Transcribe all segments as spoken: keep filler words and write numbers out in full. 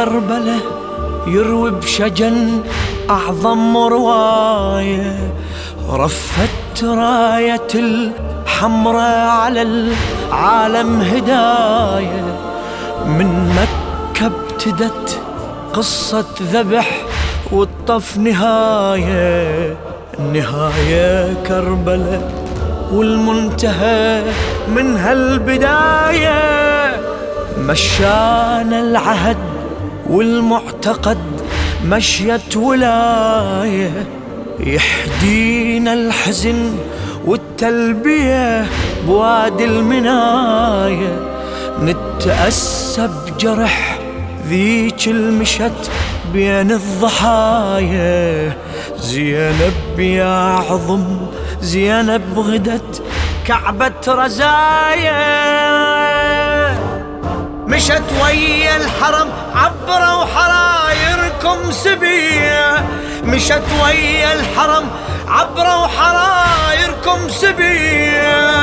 كربلة يروي بشجن أعظم رواية، رفت راية الحمراء على العالم هداية. من مكة ابتدت قصة ذبح والطف نهاية، النهاية كربلة والمنتهى من هالبداية. مشانا العهد والمعتقد مشيت ولاية، يحدينا الحزن والتلبية بوادي المناية. نتأسى بجرح ذيك المشت بين الضحايا، زينب يا عظم زينب غدت كعبة رزايا. مشت ويا الحرم عبروا حرايركم سبية، مشت ويا الحرم عبروا حرايركم سبية.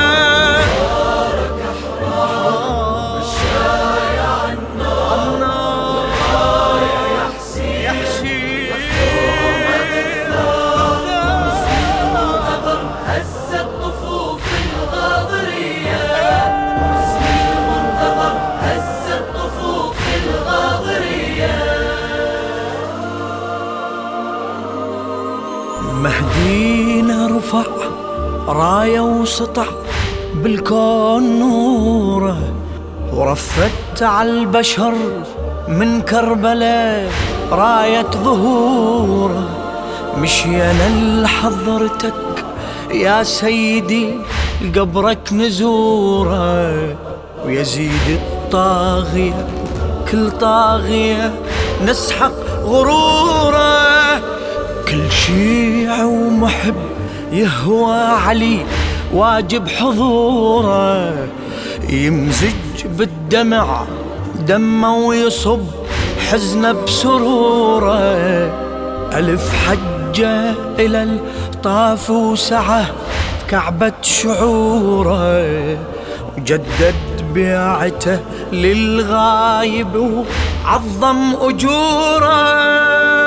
مهدينا رفع راية وسطع بالكون نوره، ورفت على البشر من كربلة راية ظهوره. مشينا لحضرتك يا سيدي قبرك نزوره، ويزيد الطاغية كل طاغية نسحق غروره. كل شيعي ومحب يهوى علي واجب حضوره، يمزج بالدمع دمه ويصب حزنه بسروره. ألف حجة إلى الطاف وسعه كعبة شعوره، وجدد بيعته للغايب وعظم أجوره.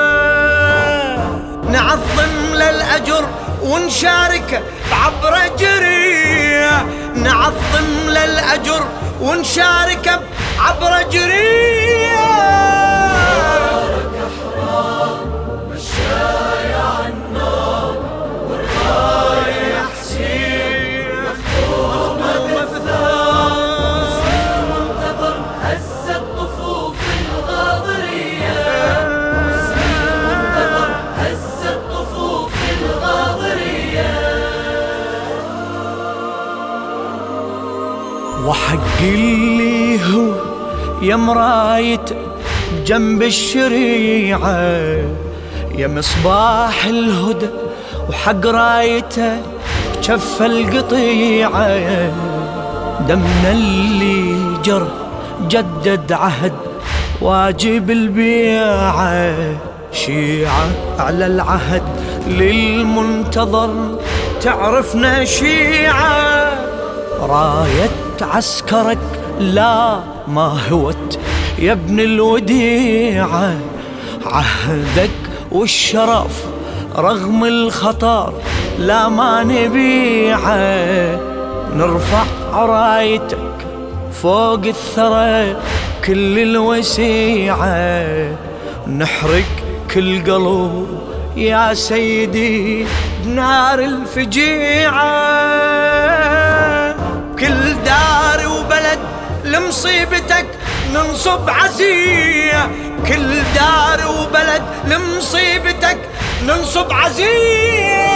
نعظم للأجر ونشارك بعبر جريه، نعظم للأجر ونشارك بعبر جريه. وحق اللي هو يا مرايت جنب الشريعة، يا مصباح الهدى وحق رايته جف القطيعة. دمنا اللي جرى جدد عهد واجب البيعة، شيعة على العهد للمنتظر تعرفنا شيعة. راية عسكرك لا ما هوت يا ابن الوديعة، عهدك والشرف رغم الخطر لا ما نبيعه. نرفع رايتك فوق الثرى كل الوسيعة، نحرق كل قلب يا سيدي بنار الفجيعة. كل دار وبلد لمصيبتك ننصب عزية، كل دار وبلد لمصيبتك ننصب عزية.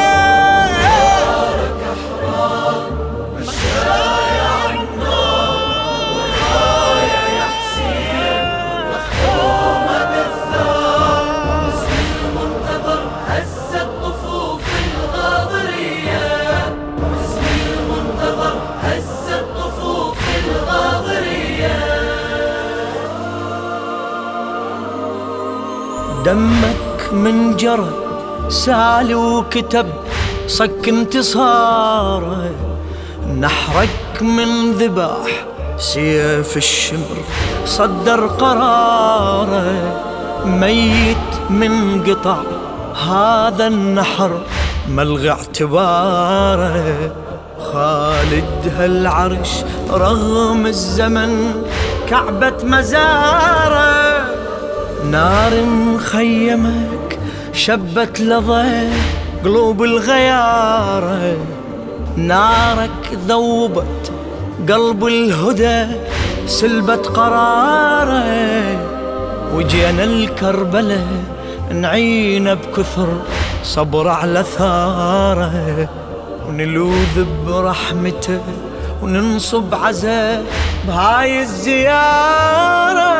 دمك من جرى سالي وكتب صك انتصاره، نحرك من ذباح سيف الشمر صدر قراره، ميت من قطع هذا النحر ملغى اعتباره. خالد هالعرش رغم الزمن كعبة مزاره، نار خيمك شبت لظى قلوب الغياره، نارك ذوبت قلب الهدى سلبت قراره. وجينا الكربلة نعين بكثر صبر على ثاره، ونلوذ برحمته وننصب عزاء بهاي الزيارة.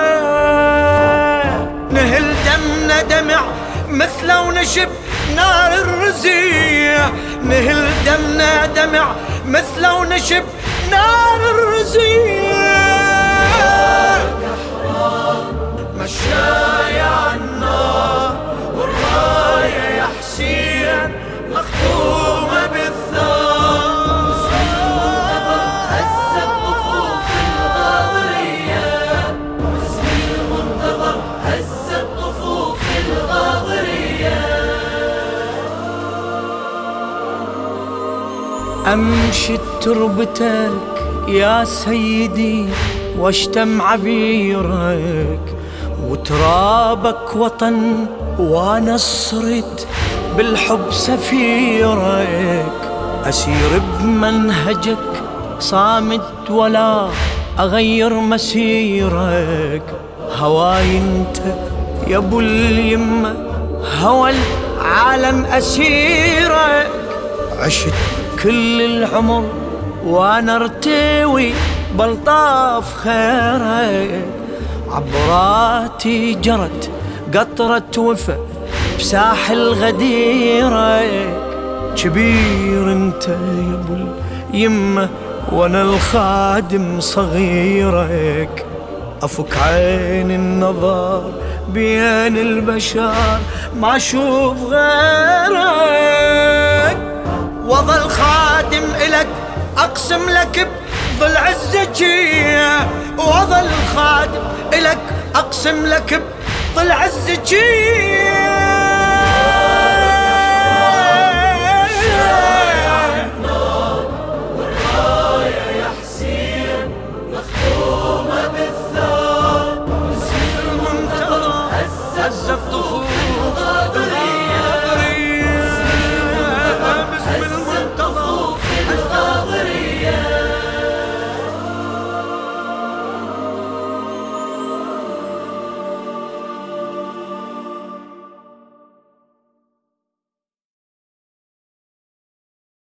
نهل دمنا دمع مثله ونشب نار الرزية، نهل دمنا دمع مثله ونشب نار الرزية. مشاي عالنار والراية يا حسين مختومة بالثار، هزت طفوف الغاضرية، واسم المنتظر هزت طفوف الغاضرية. أمشي تربتك يا سيدي واشتم عبيرك، وترابك وطن وانا صرت بالحب سفيرك. أسير بمنهجك صامت ولا أغير مسيرك، هواي انت يا ابو اليمة هوى العالم أسيرك. عشت كل العمر وانا ارتوي بلطاف خيرك، عبراتي جرت قطرة وفا بساحل غديرك. كبير انت يا ابو اليمة وانا الخادم صغيرك، افك عين النظر بين البشر ما اشوف غيرك. وظل خادم الك اقسم لك بضلع الزكية، وظل خادم الك اقسم لك بضلع الزكية.